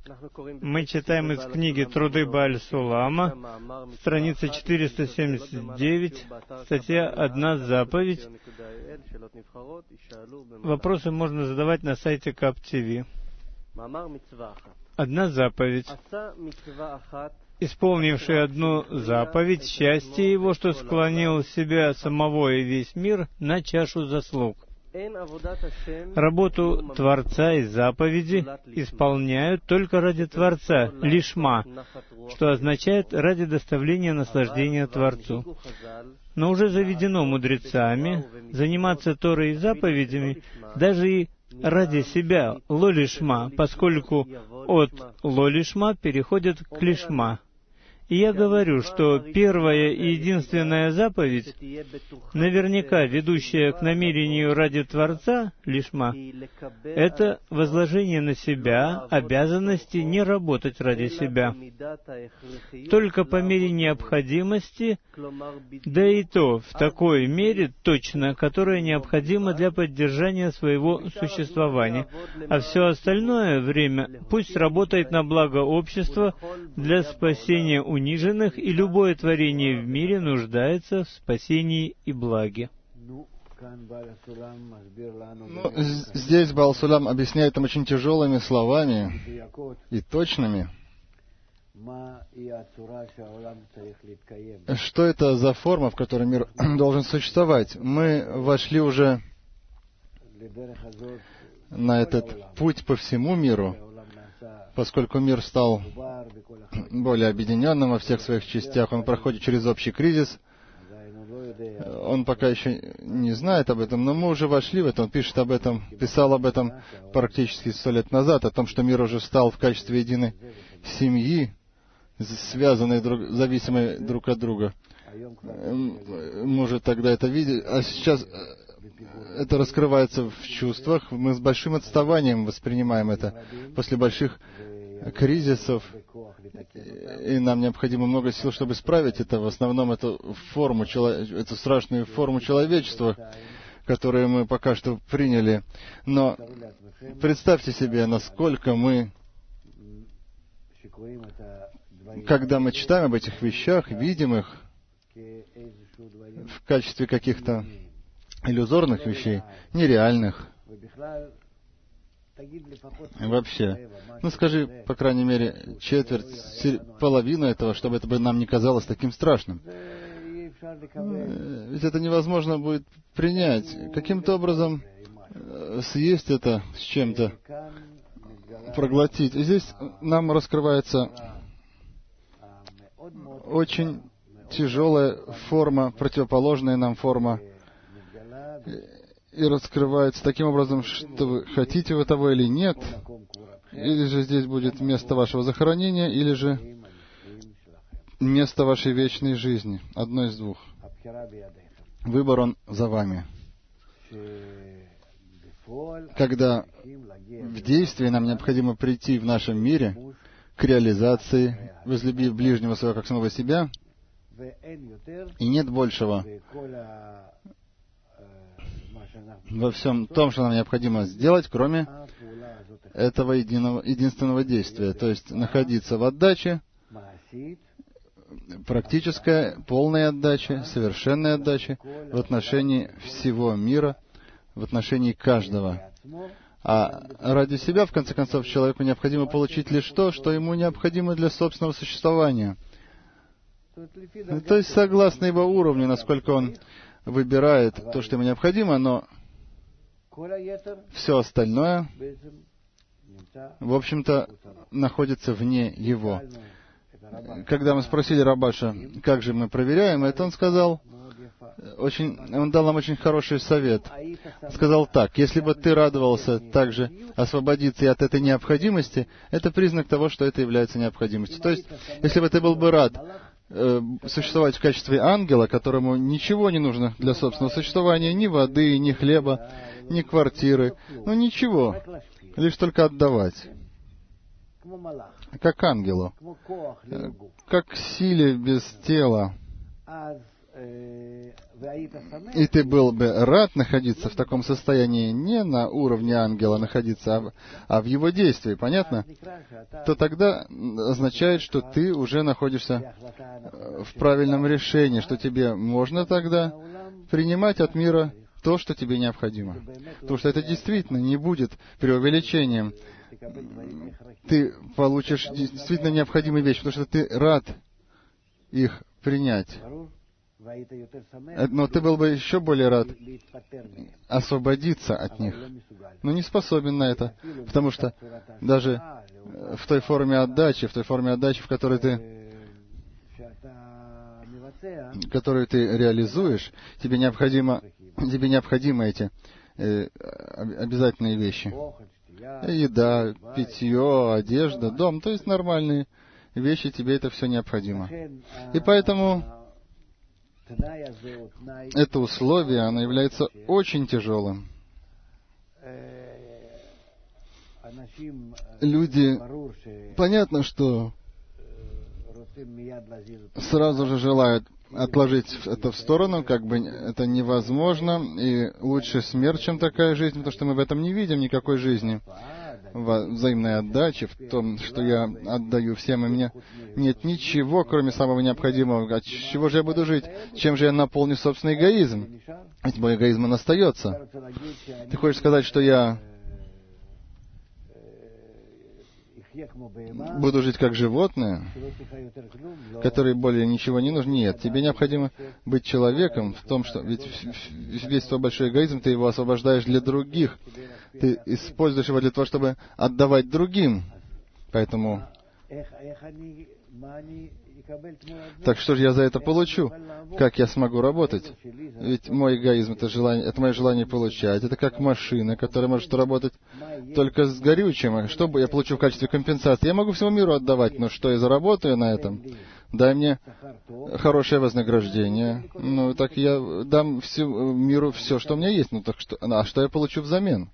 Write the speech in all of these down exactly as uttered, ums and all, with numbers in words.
Мы читаем из книги «Труды Бааль-Сулама», страница четыреста семьдесят девять, статья «Одна заповедь». Вопросы можно задавать на сайте КАП-ТВ. Одна заповедь. Исполнивший одну заповедь, счастье его, что склонил себя самого и весь мир на чашу заслуг. Работу Творца и заповеди исполняют только ради Творца, лишма, что означает ради доставления наслаждения Творцу. Но уже заведено мудрецами заниматься Торой и заповедями даже и ради себя, лолишма, поскольку от лолишма переходят к лишма. И я говорю, что первая и единственная заповедь, наверняка ведущая к намерению ради Творца, лишма, это возложение на себя обязанности не работать ради себя. Только по мере необходимости, да и то в такой мере точно, которая необходима для поддержания своего существования. А все остальное время пусть работает на благо общества для спасения униженных, и любое творение в мире нуждается в спасении и благе. Ну, здесь Баал-Сулам объясняет нам очень тяжелыми словами и точными, что это за форма, в которой мир должен существовать. Мы вошли уже на этот путь по всему миру, поскольку мир стал более объединенным во всех своих частях, он проходит через общий кризис. Он пока еще не знает об этом, но мы уже вошли в это. Он пишет об этом, писал об этом практически сто лет назад, о том, что мир уже стал в качестве единой семьи, связанной, друг, зависимой друг от друга. Мы уже тогда это видели, а сейчас это раскрывается в чувствах. Мы с большим отставанием воспринимаем это после больших кризисов, и нам необходимо много сил, чтобы исправить это. В основном эту форму, эту страшную форму человечества, которую мы пока что приняли. Но представьте себе, насколько мы, когда мы читаем об этих вещах, видим их в качестве каких-то иллюзорных вещей, нереальных. Вообще, ну скажи, по крайней мере, четверть, половину этого, чтобы это бы нам не казалось таким страшным. Ведь это невозможно будет принять. Каким-то образом съесть это с чем-то, проглотить. И здесь нам раскрывается очень тяжелая форма, противоположная нам форма, и раскрывается таким образом, что вы хотите вы того или нет, или же здесь будет место вашего захоронения, или же место вашей вечной жизни. Одно из двух. Выбор он за вами. Когда в действии нам необходимо прийти в нашем мире к реализации, возлюбив ближнего своего как самого себя, и нет большего во всем том, что нам необходимо сделать, кроме этого единого, единственного действия, то есть находиться в отдаче, практической, полной отдаче, совершенной отдаче в отношении всего мира, в отношении каждого. А ради себя, в конце концов, человеку необходимо получить лишь то, что ему необходимо для собственного существования. То есть, согласно его уровню, насколько он выбирает то, что ему необходимо, но все остальное, в общем-то, находится вне его. Когда мы спросили Рабаша, как же мы проверяем это, он сказал, очень, он дал нам очень хороший совет. Сказал так: если бы ты радовался также освободиться и от этой необходимости, это признак того, что это является необходимостью. То есть, если бы ты был бы рад э, существовать в качестве ангела, которому ничего не нужно для собственного существования, ни воды, ни хлеба, ни квартиры, ну ничего, лишь только отдавать. Как ангелу, как силе без тела, и ты был бы рад находиться в таком состоянии, не на уровне ангела находиться, а в, а в его действии, понятно? То тогда означает, что ты уже находишься в правильном решении, что тебе можно тогда принимать от мира то, что тебе необходимо. Потому что это действительно не будет преувеличением. Ты получишь действительно необходимые вещи, потому что ты рад их принять. Но ты был бы еще более рад освободиться от них. Но не способен на это, потому что даже в той форме отдачи, в той форме отдачи, в которой ты, которую ты реализуешь, тебе необходимо, тебе необходимы эти э, обязательные вещи. Еда, питье, одежда, дом, то есть нормальные вещи, тебе это все необходимо. И поэтому это условие, оно является очень тяжелым. Люди, понятно, что сразу же желают отложить это в сторону, как бы это невозможно, и лучше смерть, чем такая жизнь, потому что мы в этом не видим никакой жизни. Во взаимной отдаче, в том, что я отдаю всем, и мне нет ничего, кроме самого необходимого. От чего же я буду жить? Чем же я наполню собственный эгоизм? Ведь мой эгоизм, он остается. Ты хочешь сказать, что я буду жить как животное, которое более ничего не нужно? Нет, тебе необходимо быть человеком в том, что ведь весь твой большой эгоизм, ты его освобождаешь для других. Ты используешь его для того, чтобы отдавать другим. Поэтому... Так что же я за это получу? Как я смогу работать? Ведь мой эгоизм — это, желание, это мое желание получать. Это как машина, которая может работать только с горючим. Что бы я получу в качестве компенсации? Я могу всему миру отдавать, но что я заработаю на этом? Дай мне хорошее вознаграждение. Ну, так я дам всему миру все, что у меня есть. Ну, так что, а что я получу взамен?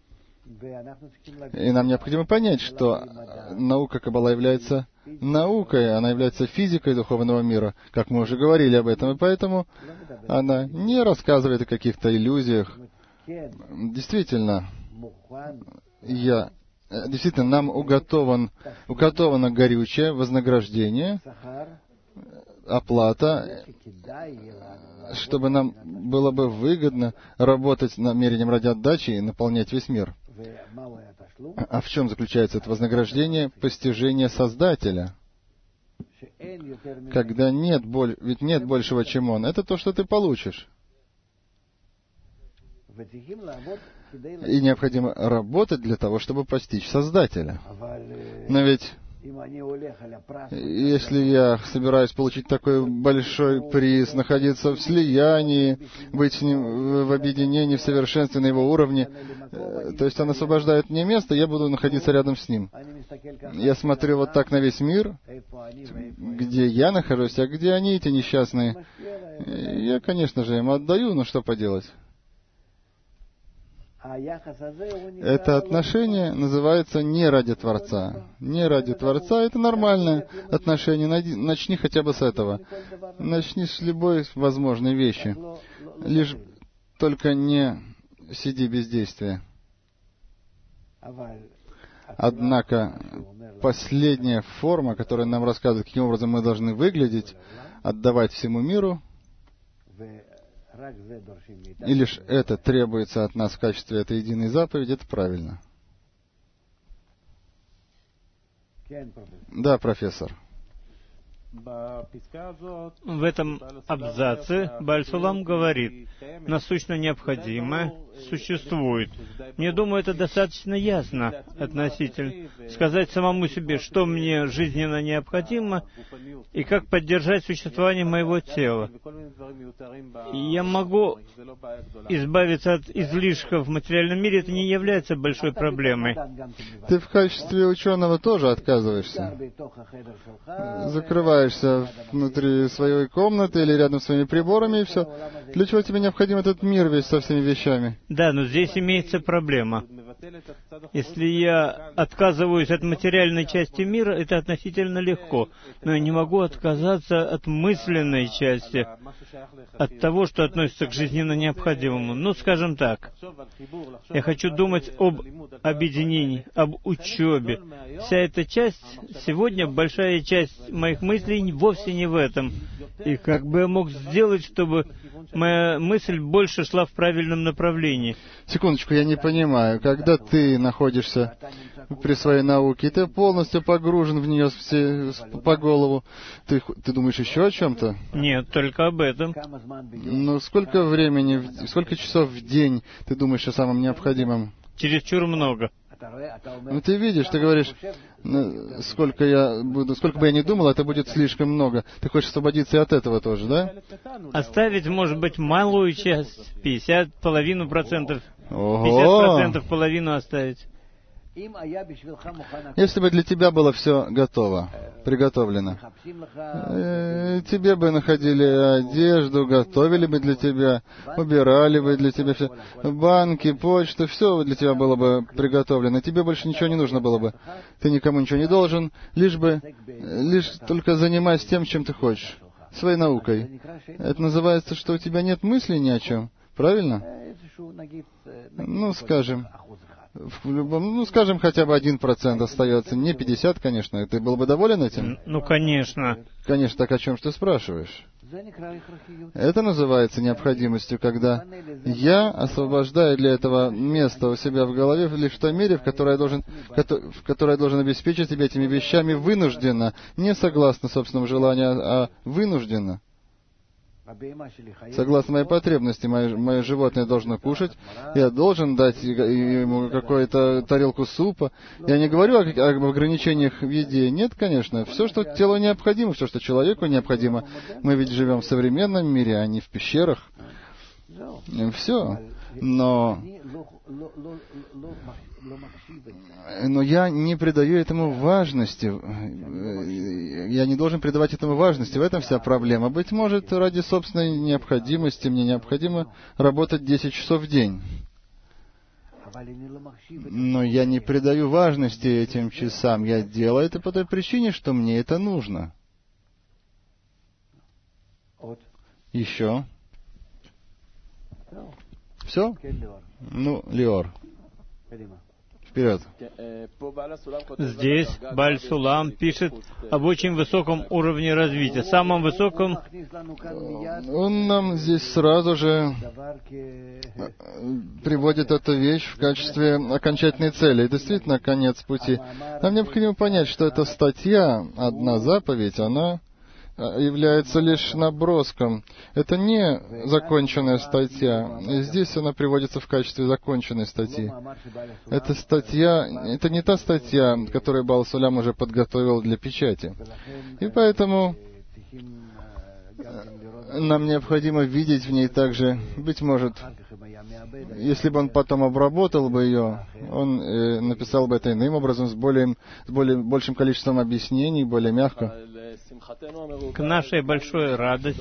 И нам необходимо понять, что наука Каббала является наукой, она является физикой духовного мира, как мы уже говорили об этом, и поэтому она не рассказывает о каких-то иллюзиях. Действительно, я, действительно, нам уготован, уготовано горючее, вознаграждение, оплата, чтобы нам было бы выгодно работать намерением ради отдачи и наполнять весь мир. А в чем заключается это вознаграждение? Постижение Создателя. Когда нет боль, ведь нет большего, чем Он. Это то, что ты получишь. И необходимо работать для того, чтобы постичь Создателя. Но ведь если я собираюсь получить такой большой приз, находиться в слиянии, быть с ним в объединении, в совершенстве на его уровне, то есть он освобождает мне место, я буду находиться рядом с ним. Я смотрю вот так на весь мир, где я нахожусь, а где они, эти несчастные. Я, конечно же, им отдаю, но что поделать? Это отношение называется не ради Творца. Не ради Творца — это нормальное отношение. Начни хотя бы с этого. Начни с любой возможной вещи. Лишь только не сиди без действия. Однако последняя форма, которая нам рассказывает, каким образом мы должны выглядеть, отдавать всему миру, и лишь это требуется от нас в качестве этой единой заповеди, это правильно. Да, профессор. В этом абзаце Бааль Сулам говорит, насущно необходимое существует. Мне думаю, это достаточно ясно относительно сказать самому себе, что мне жизненно необходимо и как поддержать существование моего тела. И я могу избавиться от излишков в материальном мире, это не является большой проблемой. Ты в качестве ученого тоже отказываешься? Закрываешься внутри своей комнаты или рядом с своими приборами, и все. Для чего тебе необходим этот мир весь со всеми вещами? Да, но здесь имеется проблема. Если я отказываюсь от материальной части мира, это относительно легко, но я не могу отказаться от мысленной части, от того, что относится к жизненно необходимому. Ну, скажем так, я хочу думать об объединении, об учебе. Вся эта часть, сегодня большая часть моих мыслей вовсе не в этом. И как бы я мог сделать, чтобы моя мысль больше шла в правильном направлении? Секундочку, я не понимаю. Когда ты находишься при своей науке, ты полностью погружен в нее все, по голову, ты, ты думаешь еще о чем-то? Нет, только об этом. Ну, сколько времени, сколько часов в день ты думаешь о самом необходимом? Чересчур много. Ну, ты видишь, ты говоришь, ну, сколько я буду, сколько бы я ни думал, это будет слишком много. Ты хочешь освободиться и от этого тоже, да? Оставить, может быть, малую часть, пятьдесят, половину процентов. Ого! пятьдесят процентов, половину оставить. Если бы для тебя было все готово, приготовлено, э, тебе бы находили одежду, готовили бы для тебя, убирали бы для тебя все, банки, почта, все для тебя было бы приготовлено. Тебе больше ничего не нужно было бы. Ты никому ничего не должен, лишь бы, лишь только занимайся тем, чем ты хочешь, своей наукой. Это называется, что у тебя нет мыслей ни о чем. Правильно? Ну, скажем. В любом, ну, скажем, хотя бы один процент остается, не пятьдесят, конечно. Ты был бы доволен этим? Ну, конечно. Конечно, так о чем же ты спрашиваешь? Это называется необходимостью, когда я освобождаю для этого место у себя в голове лишь в той мере, в которой я должен, в которой я должен обеспечить себя этими вещами вынужденно, не согласно собственному желанию, а вынужденно. Согласно моей потребности, мое, мое животное должно кушать, я должен дать ему какую-то тарелку супа. Я не говорю о, об ограничениях в еде. Нет, конечно. Все, что телу необходимо, все, что человеку необходимо. Мы ведь живем в современном мире, а не в пещерах. Все. Но... Но я не придаю этому важности. Я не должен придавать этому важности. В этом вся проблема. Быть может, ради собственной необходимости мне необходимо работать десять часов в день. Но я не придаю важности этим часам. Я делаю это по той причине, что мне это нужно. Еще? Все? Ну, Леор. Вперед. Здесь Бааль Сулам пишет об очень высоком уровне развития, самом высоком. Он нам здесь сразу же приводит эту вещь в качестве окончательной цели. И действительно, конец пути. Нам необходимо понять, что эта статья, одна заповедь, она является лишь наброском. Это не законченная статья. И здесь она приводится в качестве законченной статьи. Эта статья, это не та статья, которую Бааль Сулам уже подготовил для печати. И поэтому нам необходимо видеть в ней также, быть может, если бы он потом обработал бы ее, он э, написал бы это иным образом, с, более, с более, большим количеством объяснений, более мягко. К нашей большой радости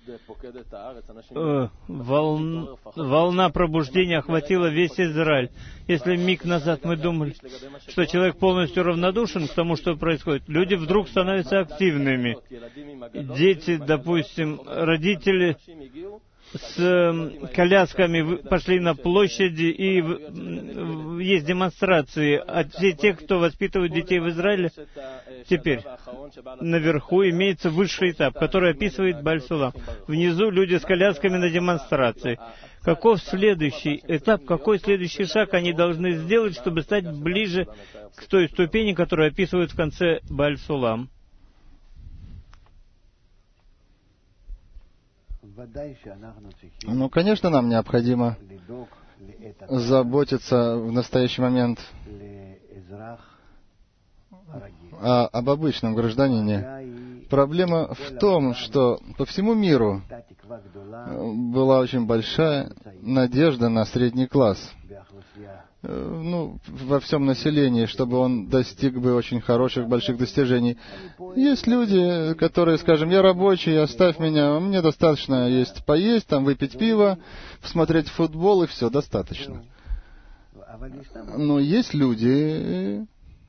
э, волн, волна пробуждения охватила весь Израиль. Если миг назад мы думали, что человек полностью равнодушен к тому, что происходит, люди вдруг становятся активными. Дети, допустим, родители с колясками пошли на площади, и есть демонстрации. А все те, кто воспитывают детей в Израиле, теперь наверху имеется высший этап, который описывает Бааль Сулам. Внизу люди с колясками на демонстрации. Каков следующий этап, какой следующий шаг они должны сделать, чтобы стать ближе к той ступени, которую описывают в конце Бааль Сулам? Ну, конечно, нам необходимо заботиться в настоящий момент о, об обычном гражданине. Проблема в том, что по всему миру была очень большая надежда на средний класс. Ну, во всем населении, чтобы он достиг бы очень хороших, больших достижений. Есть люди, которые, скажем, я рабочий, оставь меня, мне достаточно есть поесть, там выпить пиво, посмотреть футбол, и все, достаточно. Но есть люди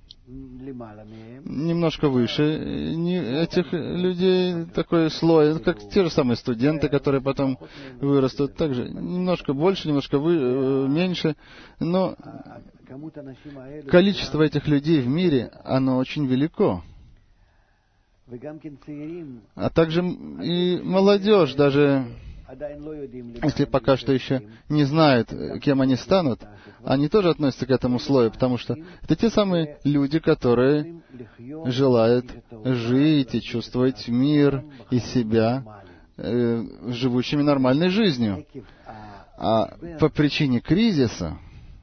немножко выше этих людей, такой слой, как те же самые студенты, которые потом вырастут, также немножко больше, немножко вы, меньше, но количество этих людей в мире, оно очень велико. А также и молодежь, даже если пока что еще не знают, кем они станут, они тоже относятся к этому слою, потому что это те самые люди, которые желают жить и чувствовать мир и себя, э, живущими нормальной жизнью. А по причине кризиса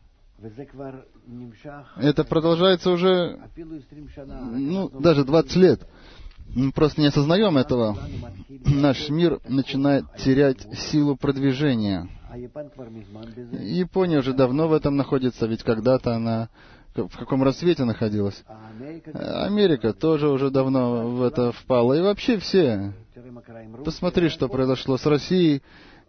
это продолжается уже, ну, даже двадцать лет. Мы просто не осознаем этого. Наш мир начинает терять силу продвижения. Япония уже давно в этом находится, ведь когда-то она в каком рассвете находилась. Америка тоже уже давно в это впала. И вообще все. Посмотри, что произошло с Россией.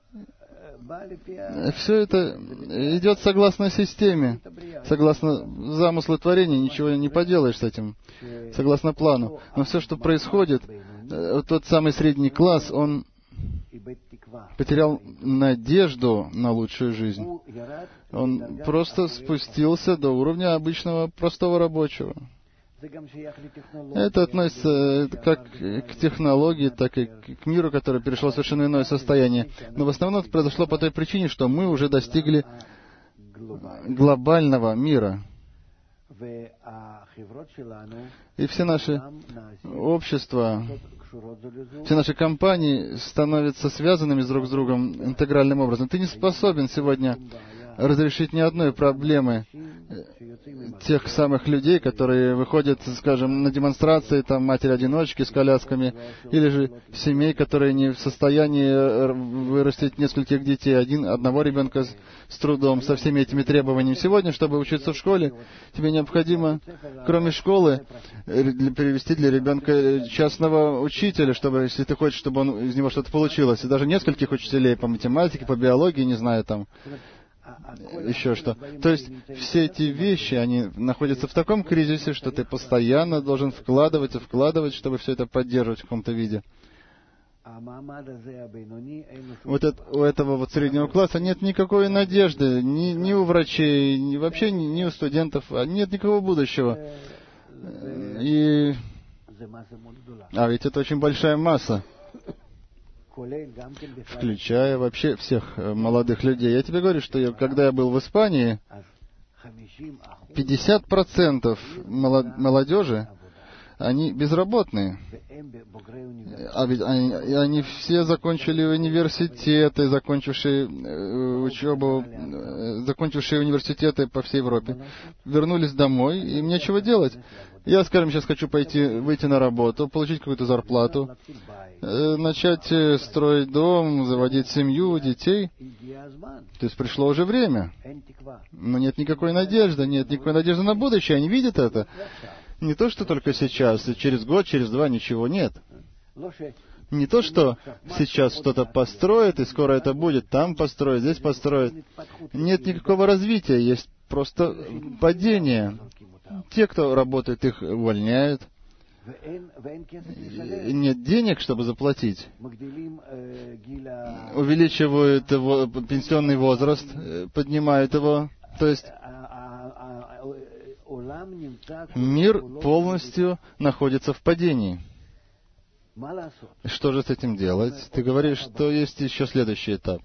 Все это идет согласно системе, согласно замыслу творения, ничего не поделаешь с этим, согласно плану. Но все, что происходит, тот самый средний класс, он потерял надежду на лучшую жизнь. Он просто спустился до уровня обычного простого рабочего. Это относится как к технологии, так и к миру, который перешел в совершенно иное состояние. Но в основном это произошло по той причине, что мы уже достигли глобального мира. И все наши общества, все наши компании становятся связанными друг с другом интегральным образом. Ты не способен сегодня разрешить ни одной проблемы тех самых людей, которые выходят, скажем, на демонстрации, там, матери-одиночки с колясками, или же семей, которые не в состоянии вырастить нескольких детей, один, одного ребенка с, с трудом, со всеми этими требованиями. Сегодня, чтобы учиться в школе, тебе необходимо, кроме школы, перевести для ребенка частного учителя, чтобы, если ты хочешь, чтобы он, из него что-то получилось, и даже нескольких учителей по математике, по биологии, не знаю, там, еще что. То есть все эти вещи, они находятся в таком кризисе, что ты постоянно должен вкладывать и вкладывать, чтобы все это поддерживать в каком-то виде. Вот это, у этого вот среднего класса нет никакой надежды, ни, ни у врачей, ни, вообще ни, ни у студентов, нет никакого будущего. И... А ведь это очень большая масса, включая вообще всех молодых людей. Я тебе говорю, что я, когда я был в Испании, пятьдесят процентов молодежи, они безработные. А ведь они, они все закончили университеты, закончившие учебу, закончившие университеты по всей Европе. Вернулись домой, им нечего делать. Я, скажем, сейчас хочу пойти, выйти на работу, получить какую-то зарплату, начать строить дом, заводить семью, детей. То есть пришло уже время. Но нет никакой надежды, нет никакой надежды на будущее. Они видят это. Не то, что только сейчас, и через год, через два ничего нет. Не то, что сейчас что-то построят, и скоро это будет, там построят, здесь построят. Нет никакого развития, есть просто падение. Те, кто работает, их увольняют. Нет денег, чтобы заплатить. Увеличивают его пенсионный возраст, поднимают его. То есть мир полностью находится в падении. Что же с этим делать? Ты говоришь, что есть еще следующий этап.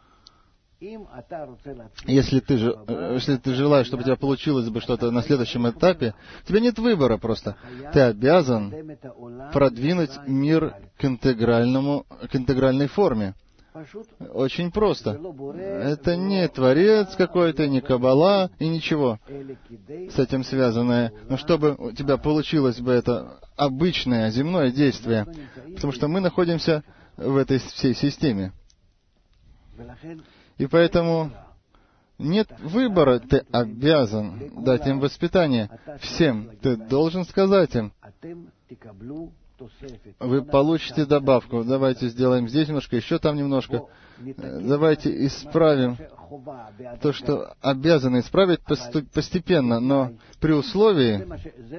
Если ты, же, если ты желаешь, чтобы у тебя получилось бы что-то на следующем этапе, у тебя нет выбора просто. Ты обязан продвинуть мир к интегральному, к интегральной форме. Очень просто. Это не творец какой-то, не каббала и ничего с этим связанное. Но чтобы у тебя получилось бы это обычное земное действие, потому что мы находимся в этой всей системе. И поэтому нет выбора, ты обязан дать им воспитание. Всем ты должен сказать им, вы получите добавку. Давайте сделаем здесь немножко, еще там немножко. Давайте исправим то, что обязаны исправить постепенно, но при условии...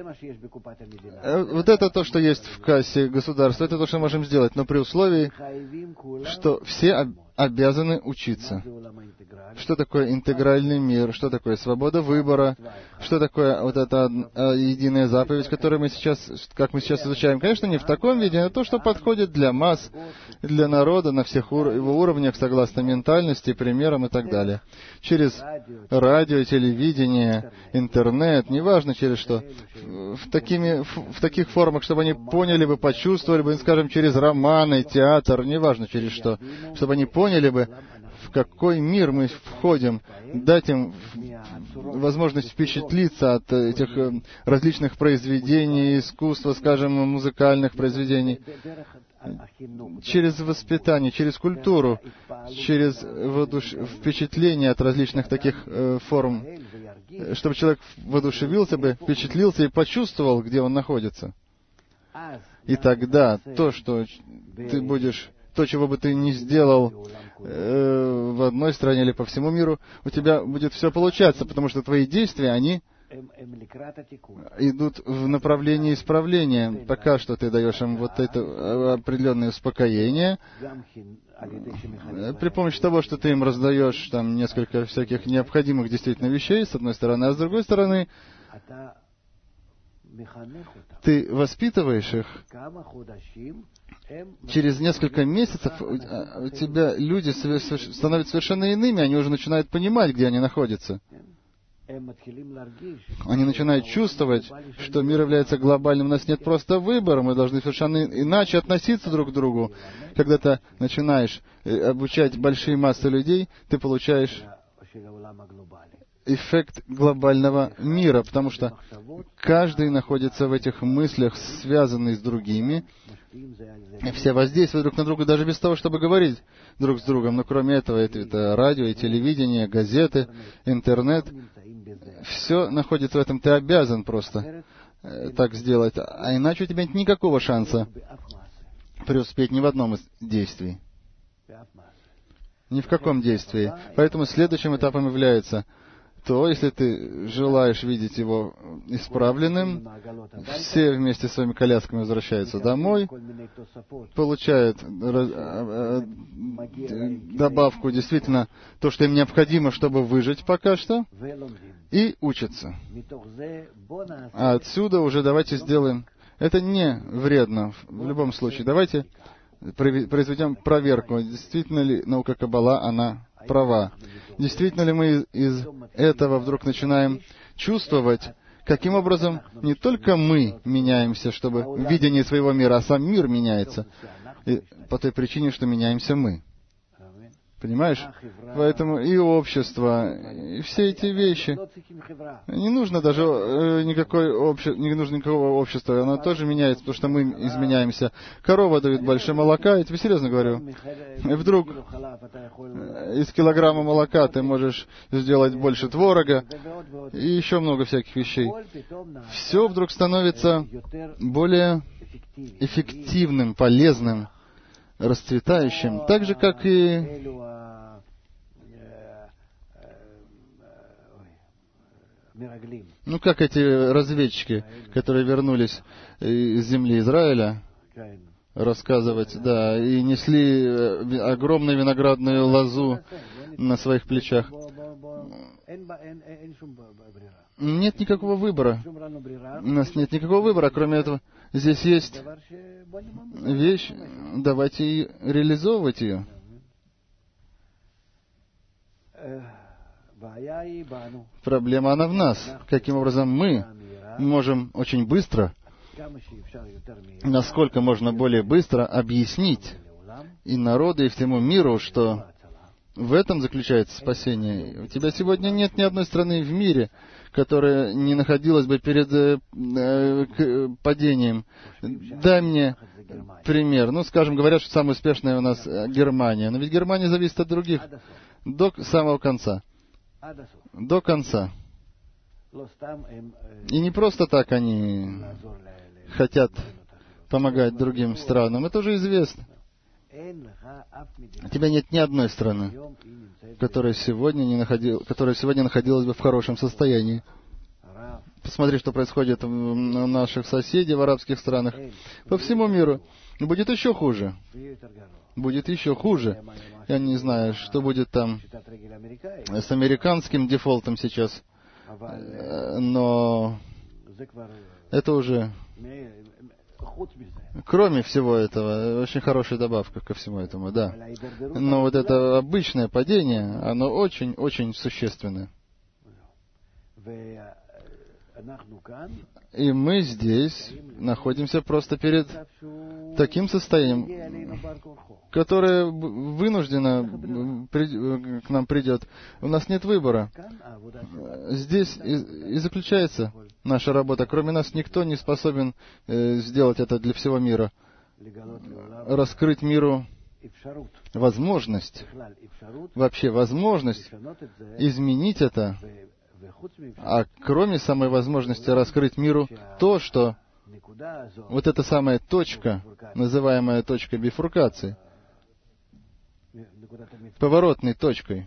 Вот это то, что есть в кассе государства, это то, что мы можем сделать, но при условии, что все обязаны учиться. Что такое интегральный мир, что такое свобода выбора, что такое вот эта единая заповедь, которую мы сейчас, как мы сейчас изучаем. Конечно, не в таком виде, а то, что подходит для масс, для народа на всех ур- его уровнях, согласно ментальности, примерам и так далее. Через радио, телевидение, интернет, неважно через что, в, такими, в таких формах, чтобы они поняли бы, почувствовали бы, скажем, через романы, театр, неважно через что, чтобы они поняли бы, в какой мир мы входим, дать им возможность впечатлиться от этих различных произведений, искусства, скажем, музыкальных произведений, через воспитание, через культуру, через воодуш... впечатление от различных таких э, форм, чтобы человек воодушевился бы, впечатлился и почувствовал, где он находится. И тогда то, что ты будешь... То, чего бы ты ни сделал э, в одной стране или по всему миру, у тебя будет все получаться, потому что твои действия, они идут в направлении исправления. Пока что ты даешь им вот это определенное успокоение при помощи того, что ты им раздаешь там несколько всяких необходимых действительно вещей, с одной стороны, а с другой стороны, ты воспитываешь их. Через несколько месяцев у тебя люди становятся совершенно иными, они уже начинают понимать, где они находятся. Они начинают чувствовать, что мир является глобальным, у нас нет просто выбора, мы должны совершенно иначе относиться друг к другу. Когда ты начинаешь обучать большие массы людей, ты получаешь эффект глобального мира, потому что каждый находится в этих мыслях, связанных с другими, и все воздействуют друг на друга даже без того, чтобы говорить друг с другом. Но кроме этого, это, это радио и телевидение, газеты, интернет. Все находится в этом. Ты обязан просто э, так сделать. А иначе у тебя нет никакого шанса преуспеть ни в одном из действий. Ни в каком действии. Поэтому следующим этапом является то, если ты желаешь видеть его исправленным, все вместе с своими колясками возвращаются домой, получают добавку, действительно, то, что им необходимо, чтобы выжить пока что, и учатся. А отсюда уже давайте сделаем... Это не вредно в любом случае. Давайте произведем проверку, действительно ли наука Каббала, она права. Действительно ли мы из этого вдруг начинаем чувствовать, каким образом не только мы меняемся, чтобы в видении своего мира, а сам мир меняется, и по той причине, что меняемся мы. Понимаешь? Поэтому и общество, и все эти вещи. Не нужно даже э, никакой обще... не нужно никакого общества, оно тоже меняется, потому что мы изменяемся. Корова дает больше молока, я тебе серьезно говорю. И вдруг из килограмма молока ты можешь сделать больше творога и еще много всяких вещей. Все вдруг становится более эффективным, полезным, расцветающим, так же, как и ну, как эти разведчики, которые вернулись из земли Израиля, рассказывать, да, и несли огромную виноградную лозу на своих плечах. Нет никакого выбора. У нас нет никакого выбора, кроме этого. Здесь есть вещь, давайте реализовывать ее. Проблема, она в нас. Каким образом мы можем очень быстро, насколько можно более быстро объяснить и народу, и всему миру, что в этом заключается спасение. У тебя сегодня нет ни одной страны в мире, которая не находилась бы перед э, э, падением. Дай мне пример. Ну, скажем, говорят, что самая успешная у нас Германия. Но ведь Германия зависит от других до самого конца. До конца. И не просто так они хотят помогать другим странам. Это уже известно. У тебя нет ни одной страны, которая сегодня, не находил, которая сегодня находилась бы в хорошем состоянии. Посмотри, что происходит у наших соседей в арабских странах. По всему миру. Будет еще хуже. Будет еще хуже. Я не знаю, что будет там с американским дефолтом сейчас. Но это уже... Кроме всего этого, очень хорошая добавка ко всему этому, да. Но вот это обычное падение, оно очень-очень существенное. И мы здесь находимся просто перед таким состоянием, которое вынужденно к нам придет. У нас нет выбора. Здесь и заключается наша работа. Кроме нас никто не способен сделать это для всего мира. Раскрыть миру возможность, вообще возможность изменить это. А кроме самой возможности раскрыть миру то, что вот эта самая точка, называемая точкой бифуркации, поворотной точкой,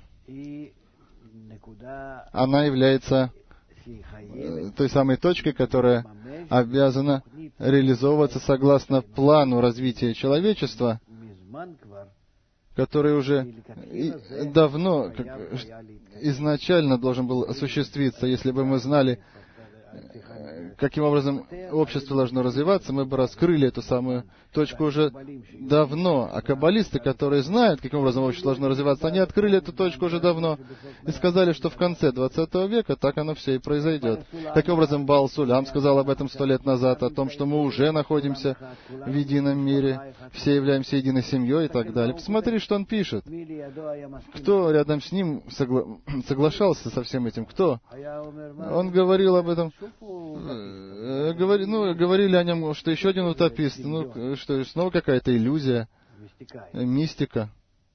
она является той самой точкой, которая обязана реализовываться согласно плану развития человечества, который уже давно, как, изначально должен был осуществиться. Если бы мы знали, каким образом общество должно развиваться, мы бы раскрыли эту самую точку уже давно. А каббалисты, которые знают, каким образом общество должно развиваться, они открыли эту точку уже давно и сказали, что в конце двадцатого века так оно все и произойдет. Таким образом, Баал Сулям сказал об этом сто лет назад, о том, что мы уже находимся в едином мире, все являемся единой семьей и так далее. Посмотри, что он пишет. Кто рядом с ним согла... соглашался со всем этим? Кто? Он говорил об этом. Говори, ну, говорили о нем, что еще один утопист. Ну, что снова какая-то иллюзия, мистика.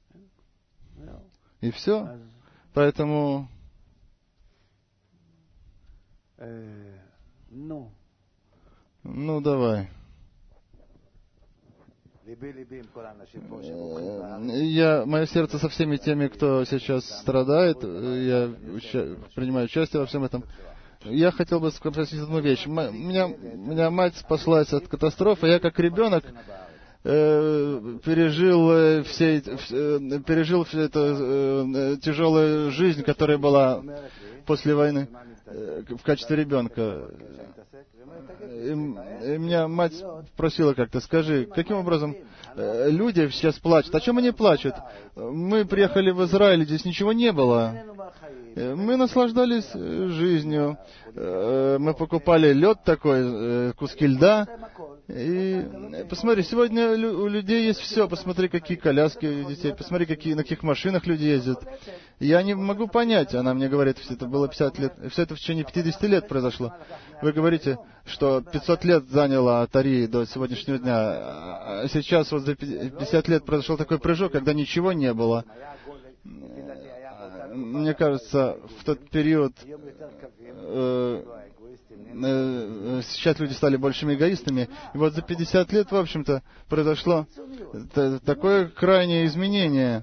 И все. Поэтому... Ну, давай. Я, мое сердце со всеми теми, кто сейчас страдает. Я уча- принимаю участие во всем этом. Я хотел бы спросить одну вещь. Меня, меня мать спаслась от катастрофы. Я как ребенок э, пережил, э, все, э, пережил всю эту э, тяжелую жизнь, которая была после войны э, в качестве ребенка. И, и меня мать спросила как-то, скажи, каким образом э, люди сейчас плачут? О чем они плачут? Мы приехали в Израиль, здесь ничего не было. Мы наслаждались жизнью. Мы покупали лед такой, куски льда. И посмотри, сегодня у людей есть все. Посмотри, какие коляски у детей. Посмотри, какие, на каких машинах люди ездят. Я не могу понять. Она мне говорит, что это было пятьдесят лет. Все это в течение пятидесяти лет произошло. Вы говорите, что пятьсот лет заняло от Арии до сегодняшнего дня. А сейчас вот за пятьдесят лет произошел такой прыжок, когда ничего не было. Мне кажется, в тот период э, э, сейчас люди стали большими эгоистами. И вот за пятьдесят лет, в общем-то, произошло т- такое крайнее изменение.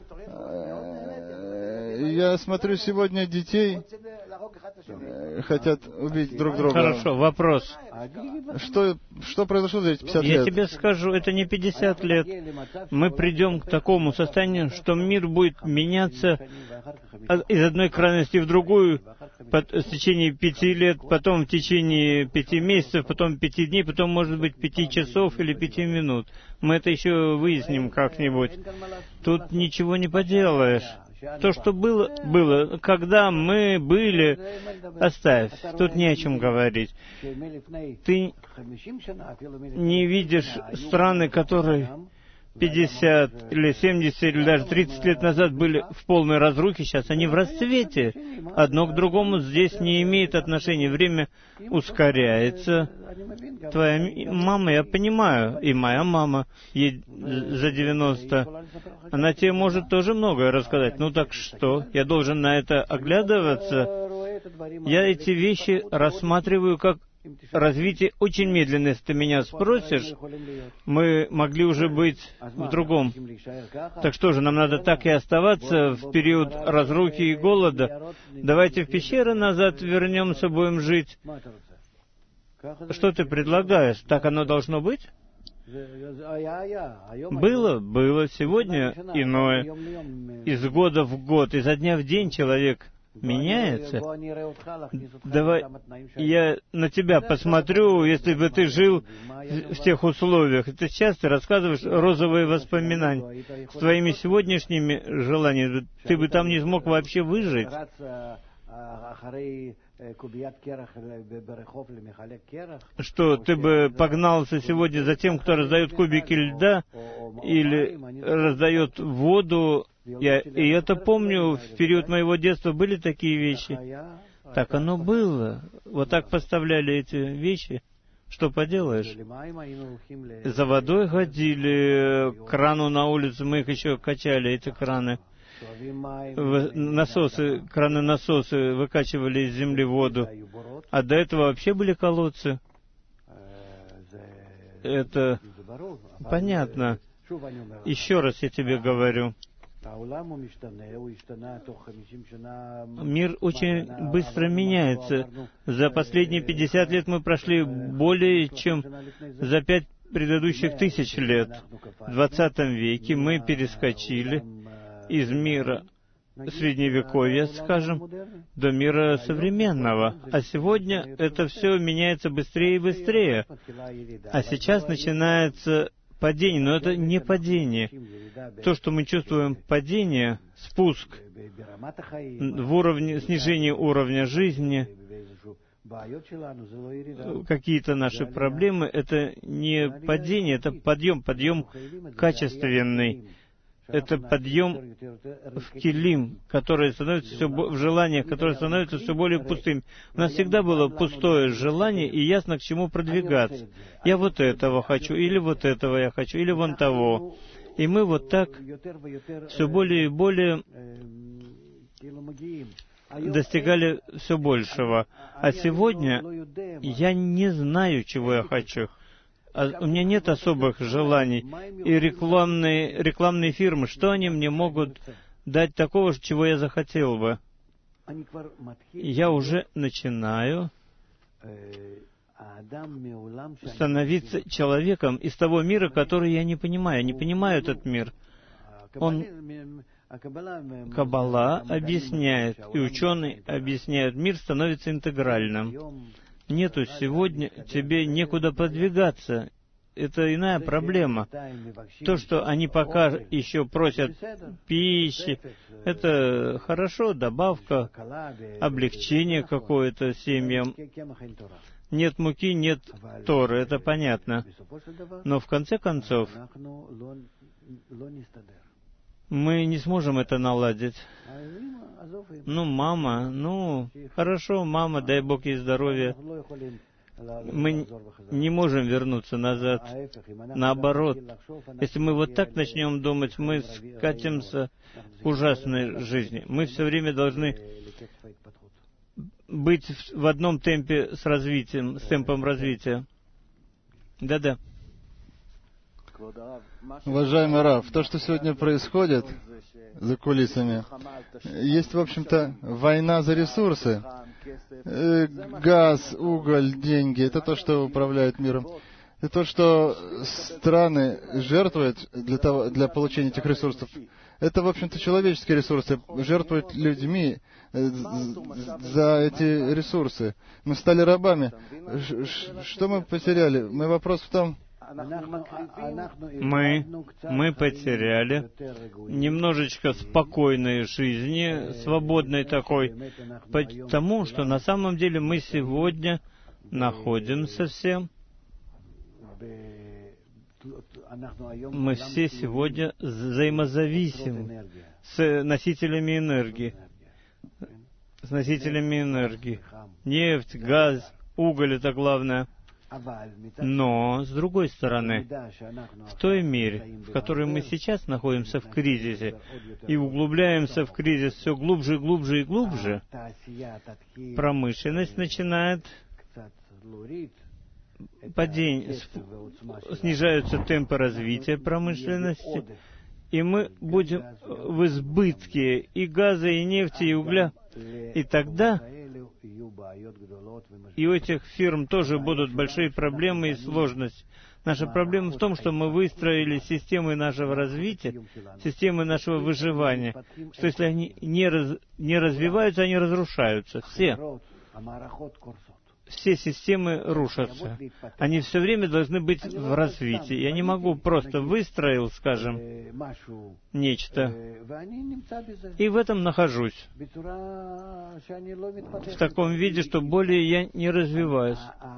Я смотрю сегодня детей, хотят убить друг друга. Хорошо, вопрос. Что, что произошло за эти пятьдесят Я лет? тебе скажу, это не пятьдесят лет. Мы придем к такому состоянию, что мир будет меняться из одной крайности в другую в течение пяти лет, потом в течение пяти месяцев, потом пяти дней, потом, может быть, пяти часов или пяти минут. Мы это еще выясним как-нибудь. Тут ничего не поделаешь. То, что было, было. Когда мы были, оставь. Тут не о чем говорить. Ты не видишь страны, которые пятьдесят или семьдесят или даже тридцать лет назад были в полной разрухе, сейчас они в расцвете. Одно к другому здесь не имеет отношения. Время ускоряется. Твоя мама, я понимаю, и моя мама, ей за девяносто, она тебе может тоже многое рассказать. Ну так что? Я должен на это оглядываться? Я эти вещи рассматриваю как развитие очень медленное. Если ты меня спросишь, мы могли уже быть в другом. Так что же, нам надо так и оставаться в период разрухи и голода? Давайте в пещеры назад вернемся, будем жить. Что ты предлагаешь? Так оно должно быть? Было, было. Сегодня иное. Из года в год, изо дня в день человек меняется. Давай я на тебя посмотрю, если бы ты жил в тех условиях. Ты сейчас ты рассказываешь розовые воспоминания. С твоими сегодняшними желаниями ты бы там не смог вообще выжить. Что, ты бы погнался сегодня за тем, кто раздает кубики льда или раздает воду? Я, и это помню, в период моего детства были такие вещи. Так оно было. Вот так поставляли эти вещи. Что поделаешь? За водой ходили, к крану на улице, мы их еще качали, эти краны. Насосы, краны-насосы выкачивали из земли воду. А до этого вообще были колодцы. Это понятно. Еще раз я тебе говорю. Мир очень быстро меняется. За последние пятьдесят лет мы прошли более чем за пять предыдущих тысяч лет. В двадцатом веке мы перескочили из мира Средневековья, скажем, до мира современного. А сегодня это все меняется быстрее и быстрее. А сейчас начинается падение, но это не падение. То, что мы чувствуем падение, спуск в уровне, снижение уровня жизни, какие-то наши проблемы, это не падение, это подъем, подъем качественный. Это подъем в килим, который становится все бо... в желаниях, которые становятся все более пустыми. У нас всегда было пустое желание, и ясно, к чему продвигаться. Я вот этого хочу, или вот этого я хочу, или вон того. И мы вот так все более и более достигали все большего. А сегодня я не знаю, чего я хочу. А у меня нет особых желаний. И рекламные, рекламные фирмы, что они мне могут дать такого, чего я захотел бы? Я уже начинаю становиться человеком из того мира, который я не понимаю. Я не понимаю этот мир. Он, Каббала объясняет, и ученые объясняют, мир становится интегральным. Нету сегодня, тебе некуда продвигаться. Это иная проблема. То, что они пока еще просят пищи, это хорошо, добавка, облегчение какое-то семьям. Нет муки, нет Торы, это понятно. Но в конце концов, мы не сможем это наладить. Ну, мама, ну, хорошо, мама, дай Бог ей здоровья. Мы не можем вернуться назад. Наоборот, если мы вот так начнем думать, мы скатимся к ужасной жизни. Мы все время должны быть в одном темпе с развитием, с темпом развития. Да-да. Уважаемый Рав, то, что сегодня происходит за кулисами, есть, в общем-то, война за ресурсы. Э, газ, уголь, деньги — это то, что управляет миром. И то, что страны жертвуют для, того, для получения этих ресурсов, это, в общем-то, человеческие ресурсы. Жертвуют людьми за эти ресурсы. Мы стали рабами. Что мы потеряли? Мой вопрос в том... Мы, мы потеряли немножечко спокойной жизни, свободной такой, потому что на самом деле мы сегодня находимся все, мы все сегодня взаимозависимы с носителями энергии, с носителями энергии. Нефть, газ, уголь — это главное. Но, с другой стороны, в той мере, в которой мы сейчас находимся в кризисе, и углубляемся в кризис все глубже, глубже и глубже, промышленность начинает падение, снижаются темпы развития промышленности, и мы будем в избытке и газа, и нефти, и угля. И тогда и у этих фирм тоже будут большие проблемы и сложности. Наша проблема в том, что мы выстроили системы нашего развития, системы нашего выживания, что если они не, раз, не развиваются, они разрушаются. Все. Все системы рушатся. Они все время должны быть в развитии. Я не могу просто выстроил, скажем, нечто, и в этом нахожусь. В таком виде, что более я не развиваюсь.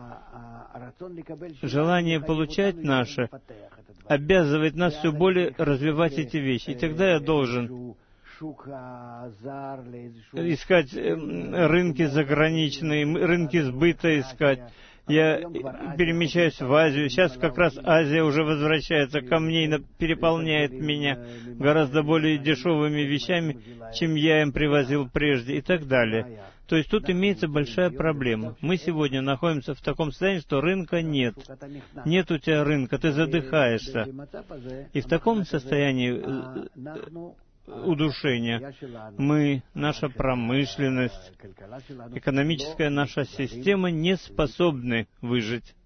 Желание получать наше обязывает нас все более развивать эти вещи. И тогда я должен искать рынки заграничные, рынки сбыта искать. Я перемещаюсь в Азию. Сейчас как раз Азия уже возвращается ко мне и переполняет меня гораздо более дешевыми вещами, чем я им привозил прежде, и так далее. То есть тут имеется большая проблема. Мы сегодня находимся в таком состоянии, что рынка нет. Нет у тебя рынка, ты задыхаешься. И в таком состоянии удушения мы, наша промышленность, экономическая наша система не способны выжить.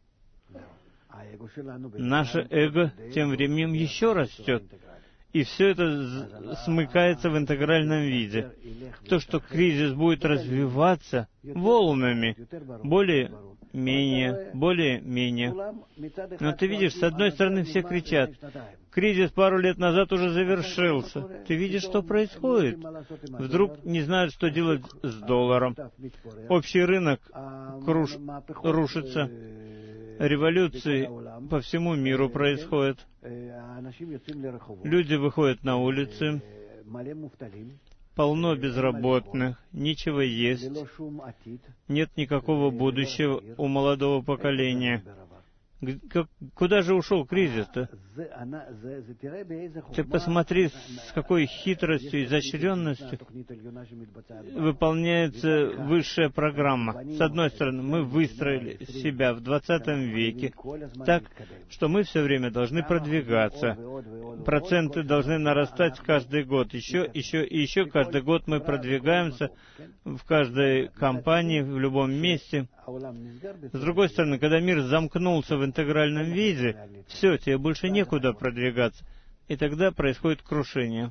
Наше эго тем временем еще растет. И все это смыкается в интегральном виде. То, что кризис будет развиваться волнами, более-менее, более-менее. Но ты видишь, с одной стороны все кричат, кризис пару лет назад уже завершился. Ты видишь, что происходит. Вдруг не знают, что делать с долларом. Общий рынок круш... рушится. Революции по всему миру происходят. Люди выходят на улицы, полно безработных, нечего есть, нет никакого будущего у молодого поколения. Куда же ушел кризис-то? Ты посмотри, с какой хитростью и изощренностью выполняется высшая программа. С одной стороны, мы выстроили себя в двадцатом веке так, что мы все время должны продвигаться. Проценты должны нарастать каждый год. Еще, еще и еще каждый год мы продвигаемся в каждой компании, в любом месте. С другой стороны, когда мир замкнулся в интегральном виде, все, тебе больше некуда продвигаться. И тогда происходит крушение.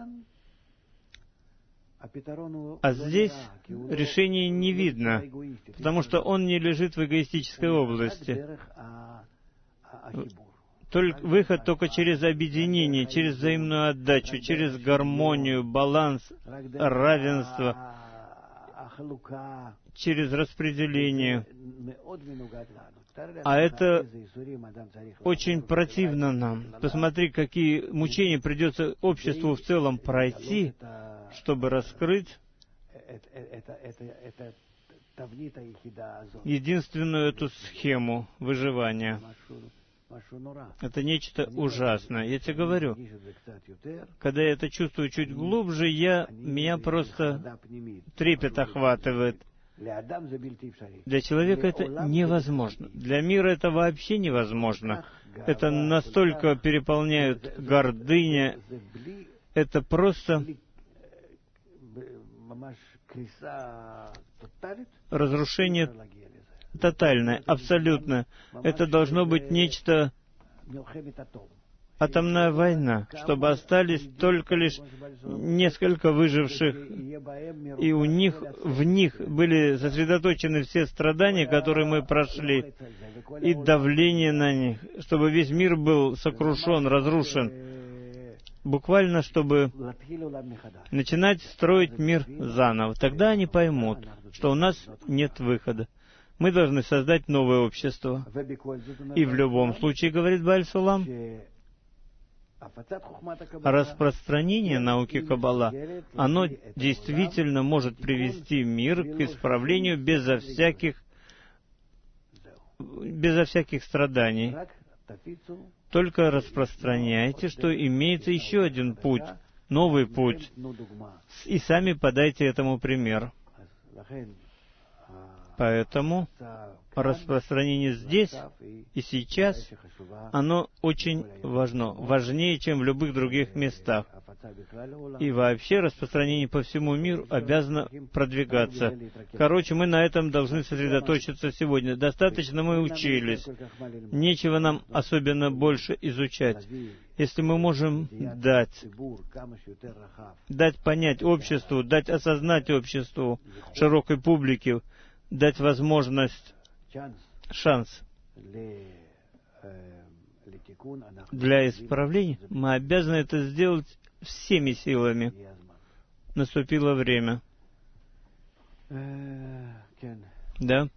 А здесь решение не видно, потому что он не лежит в эгоистической области. Только, выход только через объединение, через взаимную отдачу, через гармонию, баланс, равенство, через распределение. А это очень противно нам. Посмотри, какие мучения придется обществу в целом пройти, чтобы раскрыть единственную эту схему выживания. Это нечто ужасное. Я тебе говорю, когда я это чувствую чуть глубже, я, меня просто трепет охватывает. Для человека это невозможно. Для мира это вообще невозможно. Это настолько переполняет гордыня. Это просто разрушение тотальное, абсолютно. Это должно быть нечто... Атомная война, чтобы остались только лишь несколько выживших, и у них, в них были сосредоточены все страдания, которые мы прошли, и давление на них, чтобы весь мир был сокрушен, разрушен, буквально, чтобы начинать строить мир заново. Тогда они поймут, что у нас нет выхода. Мы должны создать новое общество. И в любом случае, говорит Бааль Сулам, распространение науки Каббала, оно действительно может привести мир к исправлению безо всяких, безо всяких страданий. Только распространяйте, что имеется еще один путь, новый путь, и сами подайте этому пример. Поэтому распространение здесь и сейчас, оно очень важно, важнее, чем в любых других местах. И вообще распространение по всему миру обязано продвигаться. Короче, мы на этом должны сосредоточиться сегодня. Достаточно мы учились. Нечего нам особенно больше изучать. Если мы можем дать, дать понять обществу, дать осознать обществу, широкой публике, дать возможность, шанс для исправления, мы обязаны это сделать всеми силами. Наступило время. Да?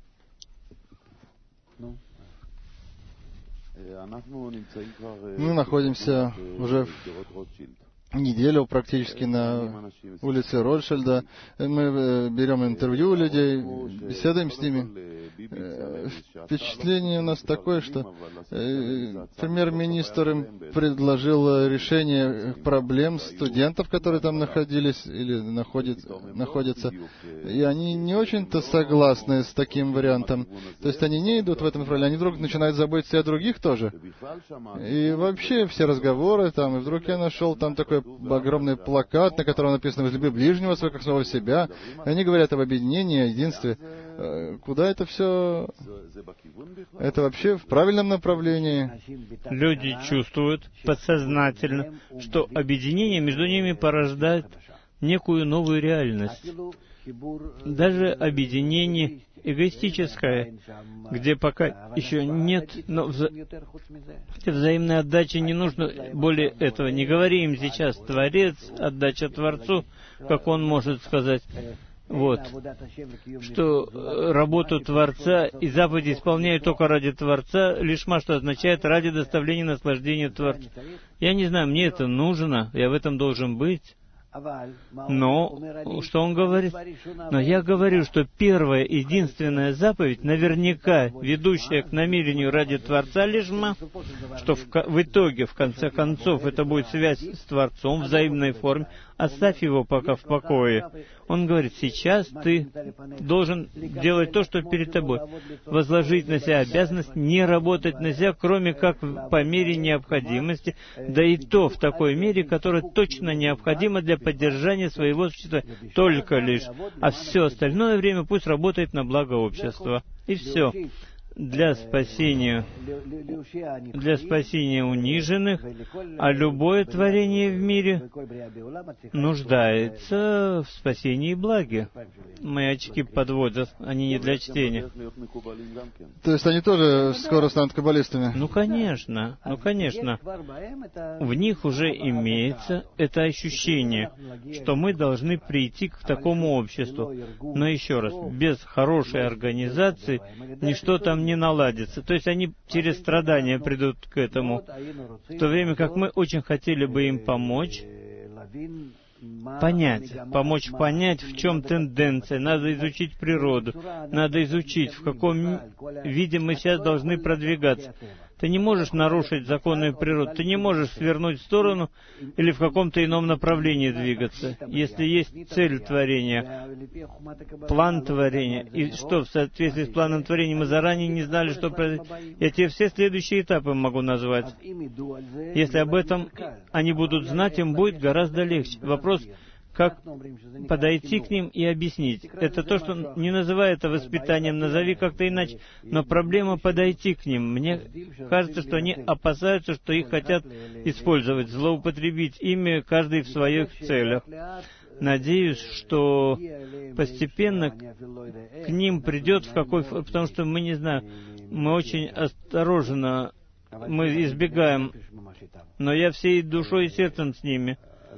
Мы находимся уже в неделю практически на улице Ротшильда. Мы берем интервью у людей, беседуем с ними. Впечатление у нас такое, что премьер-министр им предложил решение проблем студентов, которые там находились или находят, находятся. И они не очень-то согласны с таким вариантом. То есть они не идут в этом направлении, они вдруг начинают заботиться и о других тоже. И вообще все разговоры там, и вдруг я нашел там такой огромный плакат, на котором написано «Возлюби ближнего своего, как самого себя». Они говорят об объединении, о единстве. Куда это все? Это вообще в правильном направлении. Люди чувствуют подсознательно, что объединение между ними порождает некую новую реальность. Даже объединение эгоистическое, где пока еще нет, но вза... взаимной отдачи не нужно более этого. Не говори им сейчас Творец, отдача Творцу, как он может сказать, вот, что работу Творца и заповеди исполняют только ради Творца, лишма, что означает ради доставления наслаждения Творцу. Я не знаю, мне это нужно, я в этом должен быть. Но, что он говорит? Но я говорю, что первая, единственная заповедь, наверняка ведущая к намерению ради Творца лишма, что в, в итоге, в конце концов, это будет связь с Творцом в взаимной форме, оставь его пока в покое. Он говорит, сейчас ты должен делать то, что перед тобой. Возложить на себя обязанность не работать на себя, кроме как по мере необходимости, да и то в такой мере, которая точно необходима для поддержания своего существования. Только лишь. А все остальное время пусть работает на благо общества. И все. Для спасения, для спасения униженных, а любое творение в мире нуждается в спасении и благе. Мои очки подводят, они не для чтения. То есть они тоже скоро станут каббалистами? Ну, конечно, ну, конечно. В них уже имеется это ощущение, что мы должны прийти к такому обществу. Но еще раз, без хорошей организации ничто там не наладится. То есть они через страдания придут к этому. В то время как мы очень хотели бы им помочь, понять, помочь понять, в чем тенденция. Надо изучить природу, надо изучить, в каком виде мы сейчас должны продвигаться. Ты не можешь нарушить законы природы, ты не можешь свернуть в сторону или в каком-то ином направлении двигаться. Если есть цель творения, план творения, и что в соответствии с планом творения мы заранее не знали, что произойдет, я тебе все следующие этапы могу назвать. Если об этом они будут знать, им будет гораздо легче. Вопрос, как подойти к ним и объяснить. Это то, что не называй это воспитанием, назови как-то иначе, но проблема подойти к ним. Мне кажется, что они опасаются, что их хотят использовать, злоупотребить ими, каждый в своих целях. Надеюсь, что постепенно к ним придет в какой... Потому что мы не знаем, мы очень осторожно, мы избегаем, но я всей душой и сердцем с ними.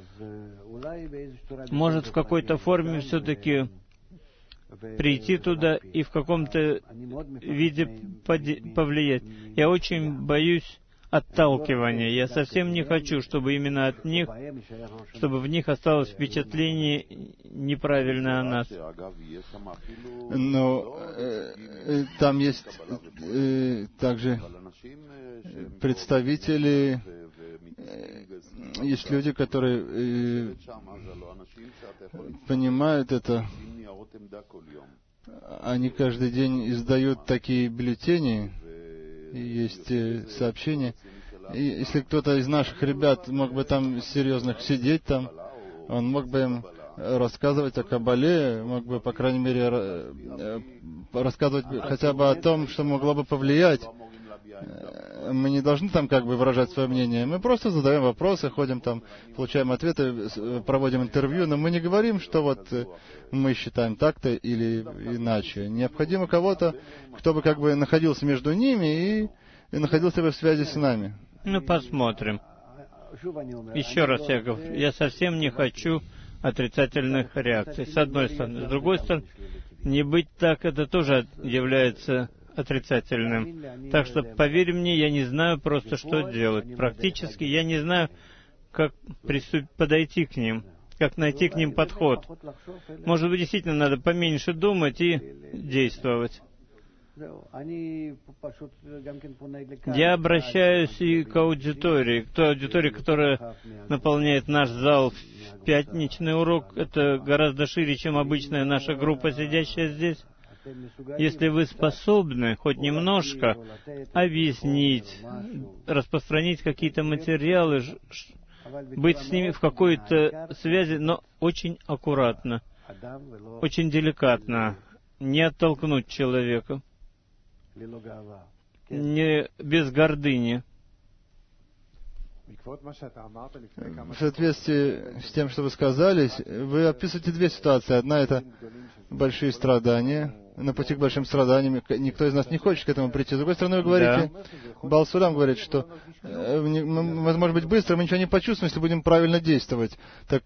Может, в какой-то форме все-таки прийти туда и в каком-то виде повлиять. Я очень боюсь отталкивания. Я совсем не хочу, чтобы именно от них, чтобы в них осталось впечатление неправильное о нас. Но э, там есть э, также представители, э, есть люди, которые э, понимают это. они каждый день издают такие бюллетени, и есть сообщения. И если кто-то из наших ребят мог бы там серьезных сидеть там, он мог бы им рассказывать о Кабале, мог бы, по крайней мере, рассказывать хотя бы о том, что могло бы повлиять. Мы не должны там как бы выражать свое мнение. Мы просто задаем вопросы, ходим там, получаем ответы, проводим интервью, но мы не говорим, что вот мы считаем так-то или иначе. Необходимо кого-то, кто бы как бы находился между ними и, и находился бы в связи с нами. Ну, посмотрим. Еще раз я говорю, я совсем не хочу отрицательных реакций, с одной стороны. С другой стороны, не быть так, это тоже является отрицательным. Так что, поверь мне, я не знаю просто, что делать. Практически я не знаю, как приступ... подойти к ним, как найти к ним подход. Может быть, действительно надо поменьше думать и действовать. Я обращаюсь и к аудитории, к той аудитории, которая наполняет наш зал в пятничный урок. Это гораздо шире, чем обычная наша группа, сидящая здесь. Если вы способны хоть немножко объяснить, распространить какие-то материалы, быть с ними в какой-то связи, но очень аккуратно, очень деликатно, не оттолкнуть человека, не без гордыни. В соответствии с тем, что вы сказали, вы описываете две ситуации. Одна — это большие страдания, на пути к большим страданиям. Никто из нас не хочет к этому прийти. С другой стороны, вы говорите, да. Баал Сулам говорит, что, может быть, быстро мы ничего не почувствуем, если будем правильно действовать. Так,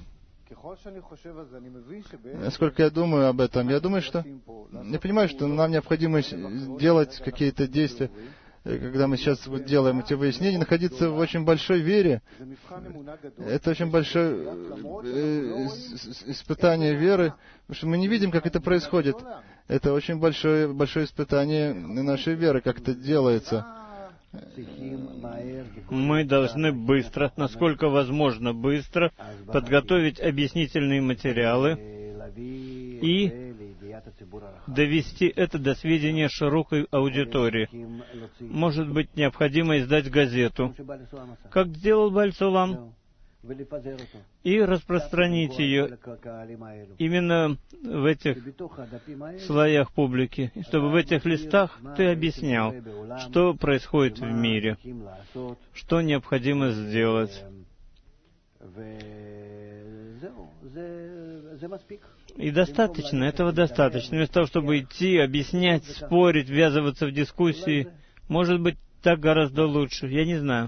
насколько я думаю об этом, я думаю, что... Я понимаю, что нам необходимо делать какие-то действия, когда мы сейчас вот делаем эти выяснения, находиться в очень большой вере. Это очень большое э, испытание веры, потому что мы не видим, как это происходит. Это очень большое, большое испытание нашей веры, как это делается. Мы должны быстро, насколько возможно быстро, подготовить объяснительные материалы и довести это до сведения широкой аудитории. Может быть, необходимо издать газету, как сделал Бааль Сулам, и распространить ее именно в этих слоях публики, чтобы в этих листах ты объяснял, что происходит в мире, что необходимо сделать. И достаточно, этого достаточно. Вместо того, чтобы идти, объяснять, спорить, ввязываться в дискуссии, может быть, так гораздо лучше. Я не знаю.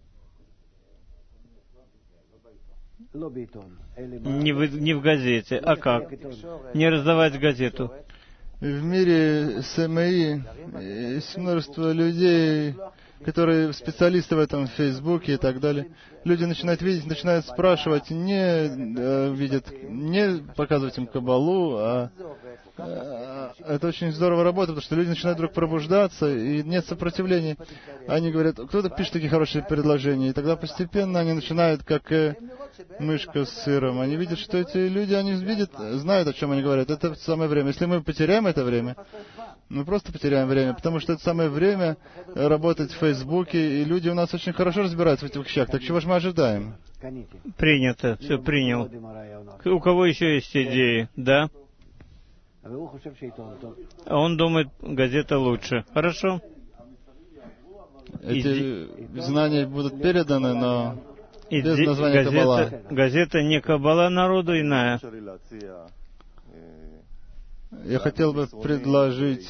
Не в, не в газете. А как? Не раздавать газету. В мире СМИ есть множество людей, которые специалисты в этом в Фейсбуке и так далее. Люди начинают видеть, начинают спрашивать, не э, видят, не показывать им Кабалу, а э, это очень здорово работает, потому что люди начинают вдруг пробуждаться, и нет сопротивления. Они говорят, кто-то пишет такие хорошие предложения, и тогда постепенно они начинают, как э, мышка с сыром. Они видят, что эти люди, они видят, знают, о чем они говорят. Это самое время. Если мы потеряем это время, мы просто потеряем время, потому что это самое время работать в Фейсбуке, и люди у нас очень хорошо разбираются в этих вещах. Так чего же мы ожидаем? Принято, все принял. У кого еще есть идеи? Да? Он думает, газета лучше. Хорошо. Эти Иди... знания будут переданы, но Иди... без названия газета, Каббала. Газета не Каббала народу, иная. Я хотел бы предложить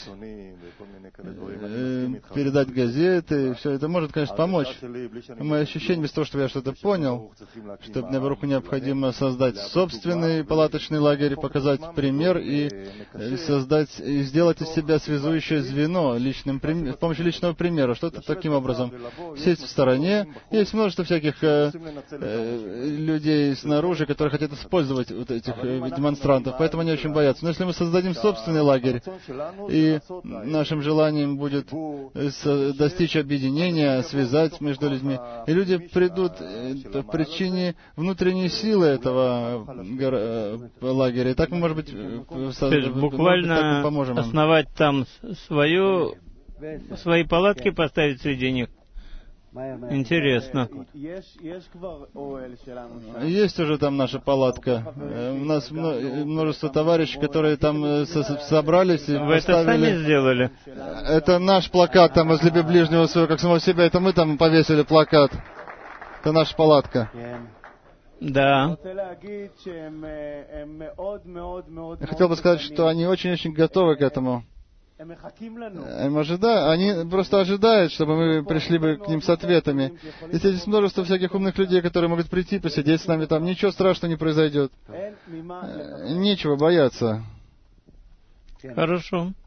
э, передать газеты, все это может, конечно, помочь. Мое ощущение, без того, чтобы я что-то понял, что мне вдруг необходимо создать собственный палаточный лагерь, показать пример и создать, и сделать из себя связующее звено личным, с помощью личного примера, что-то таким образом. Сесть в стороне. Есть множество всяких э, э, людей снаружи, которые хотят использовать вот этих э, демонстрантов, поэтому они очень боятся. Но если мы создадим создадим собственный лагерь. И нашим желанием будет достичь объединения, связать между людьми. И люди придут по причине внутренней силы этого лагеря. И так мы, может быть, буквально поможем им. Основать там свою, свои палатки, поставить среди них. Интересно. Есть уже там наша палатка. У нас множество товарищей, которые там собрались и Вы это сами сделали? Это наш плакат там возле ближнего своего, как самого себя. Это мы там повесили плакат. Это наша палатка. Да. Я хотел бы сказать, что они очень-очень готовы к этому. Им ожида... Они просто ожидают, чтобы мы пришли бы к ним с ответами. Если здесь множество всяких умных людей, которые могут прийти, посидеть с нами там, ничего страшного не произойдет. Нечего бояться. Хорошо.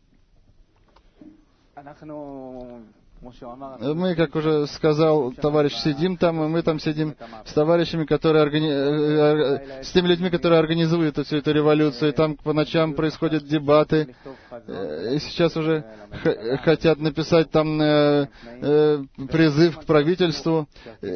Мы, как уже сказал товарищ, сидим там, и мы там сидим с товарищами, которые органи... с теми людьми, которые организуют всю эту революцию. И там по ночам происходят дебаты. И сейчас уже х... хотят написать там э, э, призыв к правительству.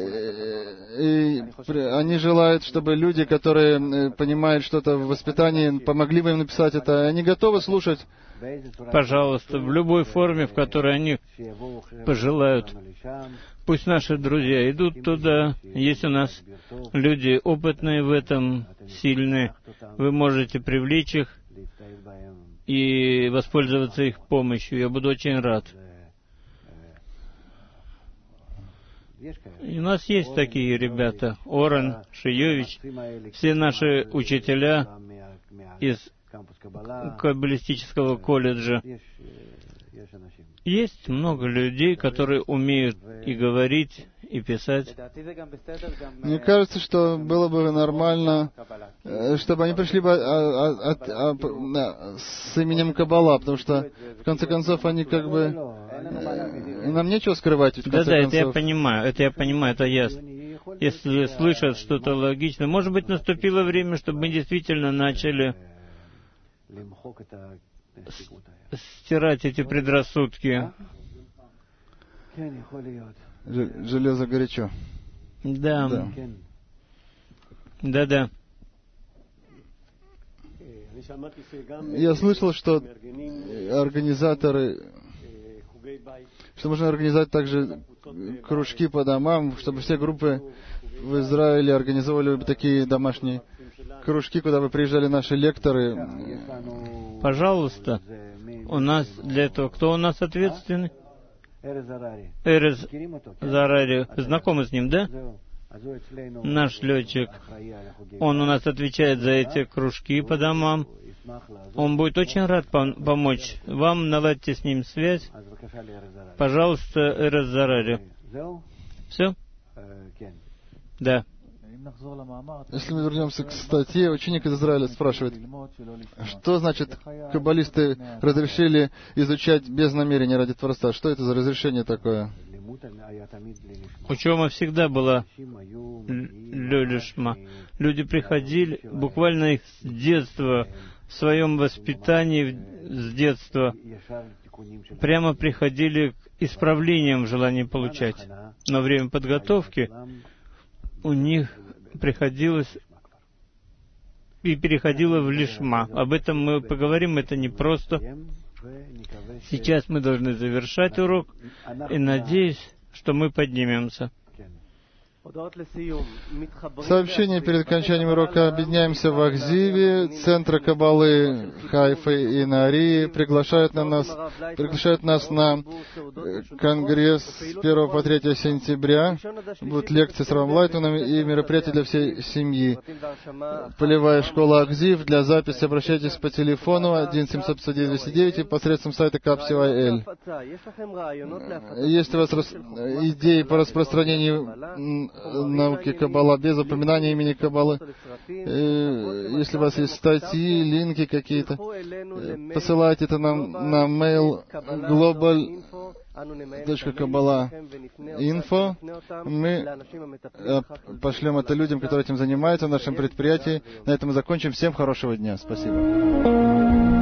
И они желают, чтобы люди, которые понимают что-то в воспитании, помогли бы им написать это. Они готовы слушать. Пожалуйста, в любой форме, в которой они пожелают. Пусть наши друзья идут туда. Есть у нас люди опытные в этом, сильные. Вы можете привлечь их и воспользоваться их помощью. Я буду очень рад. И у нас есть такие ребята. Орен, Шиевич, все наши учителя из каббалистического колледжа. Есть много людей, которые умеют и говорить, и писать. Мне кажется, что было бы нормально, чтобы они пришли бы от, от, от, от, с именем Каббала, потому что, в конце концов, они как бы... Нам нечего скрывать, ведь, в конце Да-да, концов. это я понимаю, это я понимаю, это ясно. Если слышат что-то логичное, может быть, наступило время, чтобы мы действительно начали стирать эти предрассудки. Железо горячо. Да. Да-да. Я слышал, что организаторы, что можно организовать также кружки по домам, чтобы все группы в Израиле организовывали такие домашние кружки, куда бы приезжали наши лекторы. Пожалуйста. У нас для этого... Кто у нас ответственный? Эрез Зарари. Вы знакомы с ним, да? Наш летчик. Он у нас отвечает за эти кружки по домам. Он будет очень рад пом- помочь вам. Наладьте с ним связь. Пожалуйста, Эрез Зарари. Все? Да. Если мы вернемся к статье, ученик из Израиля спрашивает, что значит каббалисты разрешили изучать без намерения ради Творца? Что это за разрешение такое? Учеба всегда была лёлишма. Люди приходили, буквально их с детства, в своем воспитании с детства, прямо приходили к исправлениям в желании получать. Но время подготовки у них приходилось и переходило в лишма. Об этом мы поговорим, это непросто. Сейчас мы должны завершать урок, и надеюсь, что мы поднимемся. Сообщение перед окончанием урока. Объединяемся в Ахзиве, Центра Каббалы Хайфы и Наарии. Приглашают на нас, приглашают нас на конгресс с первого по третье сентября. Будут лекции с Равом Лайтманом и мероприятия для всей семьи. Полевая школа Ахзив. Для записи обращайтесь по телефону один семьсот пятьдесят девять двести девять и посредством сайта Капси.эл. Есть у вас рас... идеи по распространению науки Каббала без упоминания имени Каббалы? Если у вас есть статьи, линки какие-то, посылайте это нам на mail global точка каббала инфо. Мы пошлем это людям, которые этим занимаются в нашем предприятии. На этом мы закончим. Всем хорошего дня. Спасибо.